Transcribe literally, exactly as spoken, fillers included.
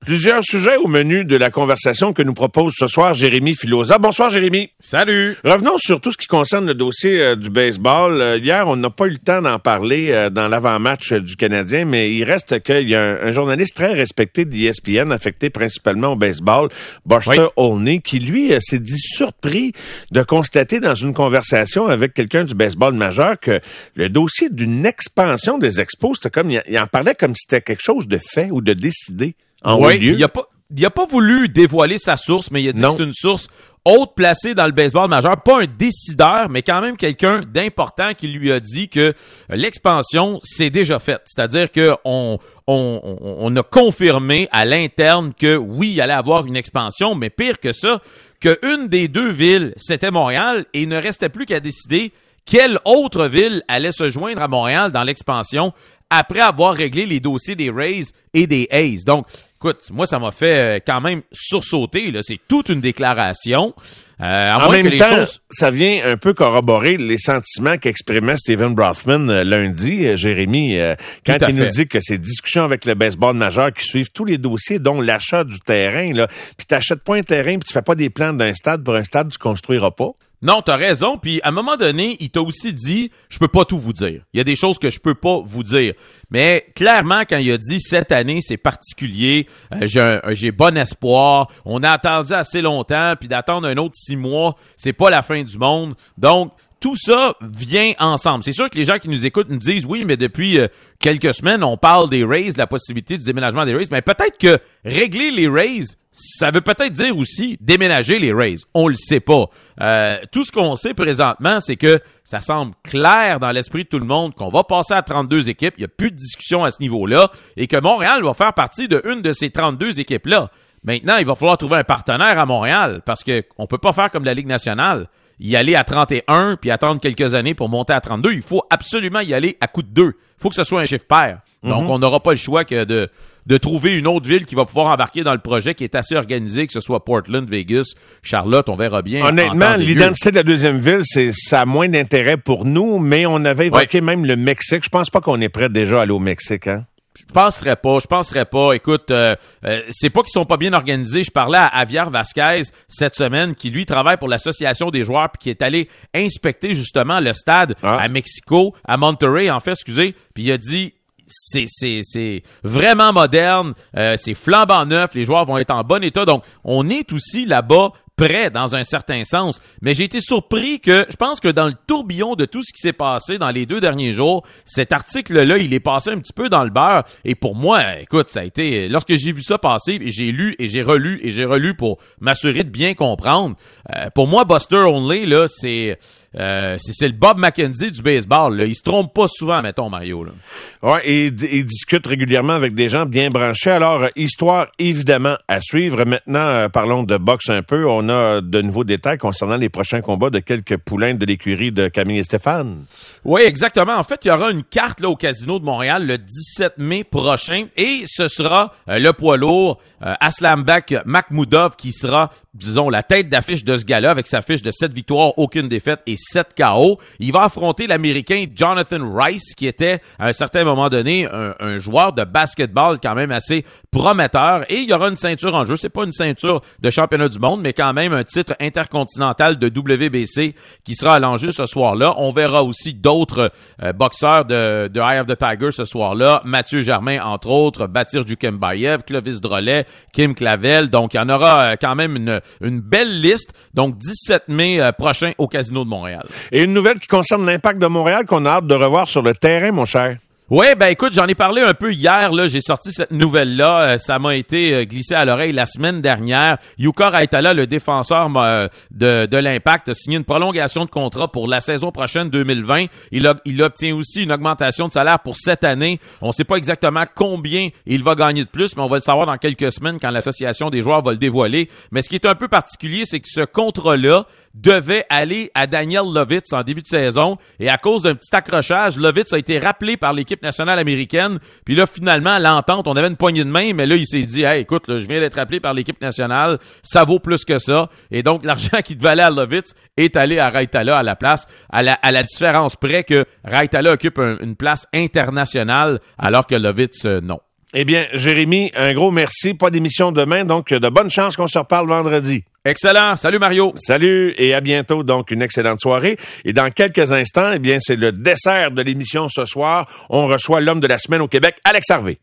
Plusieurs sujets au menu de la conversation que nous propose ce soir Jérémy Filosa. Bonsoir Jérémy. Salut. Revenons sur tout ce qui concerne le dossier euh, du baseball. Euh, hier, on n'a pas eu le temps d'en parler euh, dans l'avant-match euh, du Canadien, mais il reste qu'il y a un, un journaliste très respecté de E S P N, affecté principalement au baseball, Buster oui. Olney, qui lui euh, s'est dit surpris de constater dans une conversation avec quelqu'un du baseball majeur que le dossier d'une expansion des Expos, c'était comme il, il en parlait comme si c'était quelque chose de fait ou de décidé. En oui, il a pas, il a pas voulu dévoiler sa source, mais il a dit non. que c'est une source haute placée dans le baseball majeur, pas un décideur, mais quand même quelqu'un d'important qui lui a dit que l'expansion c'est déjà faite. C'est-à-dire que on, on, on a confirmé à l'interne que oui, il allait avoir une expansion, mais pire que ça, qu'une des deux villes, c'était Montréal, et il ne restait plus qu'à décider quelle autre ville allait se joindre à Montréal dans l'expansion après avoir réglé les dossiers des Rays et des A's. Donc, écoute, moi, ça m'a fait quand même sursauter. Là. C'est toute une déclaration. Euh, à en moins même que les temps, choses... ça vient un peu corroborer les sentiments qu'exprimait Stephen Brothman euh, lundi, euh, Jérémy, euh, quand il fait. nous dit que ces discussions avec le baseball majeur qui suivent tous les dossiers, dont l'achat du terrain, là, puis t'achètes pas un terrain, puis tu fais pas des plans d'un stade pour un stade, tu construiras pas. Non, t'as raison. Puis à un moment donné, il t'a aussi dit, je peux pas tout vous dire. Il y a des choses que je peux pas vous dire. Mais clairement, quand il a dit cette année, c'est particulier, euh, j'ai, un, j'ai bon espoir. On a attendu assez longtemps, puis d'attendre un autre six mois, c'est pas la fin du monde. Donc tout ça vient ensemble. C'est sûr que les gens qui nous écoutent nous disent, oui, mais depuis euh, quelques semaines, on parle des Rays, de la possibilité du déménagement des Rays. Mais peut-être que régler les Rays, ça veut peut-être dire aussi déménager les Rays. On le sait pas. Euh, tout ce qu'on sait présentement, c'est que ça semble clair dans l'esprit de tout le monde qu'on va passer à trente-deux équipes. Il n'y a plus de discussion à ce niveau-là et que Montréal va faire partie de une de ces trente-deux équipes-là. Maintenant, il va falloir trouver un partenaire à Montréal parce que on peut pas faire comme la Ligue nationale. Y aller à trente et un puis attendre quelques années pour monter à trente-deux. Il faut absolument y aller à coup de deux. Il faut que ce soit un chiffre pair. Donc, mm-hmm. on n'aura pas le choix que de de trouver une autre ville qui va pouvoir embarquer dans le projet qui est assez organisé, que ce soit Portland, Vegas, Charlotte, on verra bien. Honnêtement, l'identité de la deuxième ville, c'est ça a moins d'intérêt pour nous, mais on avait évoqué ouais. même le Mexique. Je pense pas qu'on est prêt déjà à aller au Mexique, hein? Je penserais pas, je penserais pas. Écoute, euh, euh, c'est pas qu'ils sont pas bien organisés. Je parlais à Javier Vasquez cette semaine, qui lui travaille pour l'association des joueurs, puis qui est allé inspecter justement le stade ah. à Mexico, à Monterrey, en fait, excusez. Puis il a dit, c'est c'est c'est vraiment moderne, euh, c'est flambant neuf. Les joueurs vont être en bon état. Donc, on est aussi là-bas prêt dans un certain sens. Mais j'ai été surpris que, je pense que dans le tourbillon de tout ce qui s'est passé dans les deux derniers jours, cet article-là, il est passé un petit peu dans le beurre. Et pour moi, écoute, ça a été, lorsque j'ai vu ça passer, j'ai lu et j'ai relu et j'ai relu pour m'assurer de bien comprendre. Euh, pour moi, Buster Olney, là, c'est, euh, c'est, c'est le Bob McKenzie du baseball, là. Il se trompe pas souvent, mettons, Mario, là. Ouais, et il discute régulièrement avec des gens bien branchés. Alors, histoire évidemment à suivre. Maintenant, euh, parlons de boxe un peu. On a de nouveaux détails concernant les prochains combats de quelques poulains de l'écurie de Camille et Stéphane. Oui, exactement. En fait, il y aura une carte là au Casino de Montréal le dix-sept mai prochain et ce sera euh, le poids lourd euh, Aslambek Makhmoudov qui sera, disons, la tête d'affiche de ce gars-là avec sa fiche de sept victoires, aucune défaite et sept K O. Il va affronter l'Américain Jonathan Rice qui était à un certain moment donné un, un joueur de basketball quand même assez prometteur et il y aura une ceinture en jeu. C'est pas une ceinture de championnat du monde, mais quand même un titre intercontinental de W B C qui sera à l'enjeu ce soir-là. On verra aussi d'autres euh, boxeurs de, de Eye of the Tiger ce soir-là. Mathieu Germain, entre autres, Batir Djukembayev, Clovis Drolet, Kim Clavel. Donc, il y en aura euh, quand même une, une belle liste. Donc, dix-sept mai euh, prochain au Casino de Montréal. Et une nouvelle qui concerne l'Impact de Montréal qu'on a hâte de revoir sur le terrain, mon cher. Ouais, ben écoute, j'en ai parlé un peu hier, là, j'ai sorti cette nouvelle-là, euh, ça m'a été euh, glissé à l'oreille la semaine dernière. Yuka Raitala, le défenseur euh, de, de l'Impact, a signé une prolongation de contrat pour la saison prochaine deux mille vingt. Il, a, il obtient aussi une augmentation de salaire pour cette année. On sait pas exactement combien il va gagner de plus, mais on va le savoir dans quelques semaines quand l'association des joueurs va le dévoiler. Mais ce qui est un peu particulier, c'est que ce contrat-là devait aller à Daniel Lovitz en début de saison, et à cause d'un petit accrochage, Lovitz a été rappelé par l'équipe nationale américaine, puis là, finalement, à l'entente, on avait une poignée de main, mais là, il s'est dit, hey, écoute, là, je viens d'être rappelé par l'équipe nationale, ça vaut plus que ça, et donc, l'argent qui devait aller à Lovitz est allé à Raitala à la place, à la, à la différence près que Raitala occupe un, une place internationale, alors que Lovitz, euh, non. Eh bien, Jérémy, un gros merci. Pas d'émission demain, donc de bonnes chances qu'on se reparle vendredi. Excellent. Salut Mario. Salut et à bientôt. Donc, une excellente soirée. Et dans quelques instants, eh bien, c'est le dessert de l'émission ce soir. On reçoit l'homme de la semaine au Québec, Alex Harvey.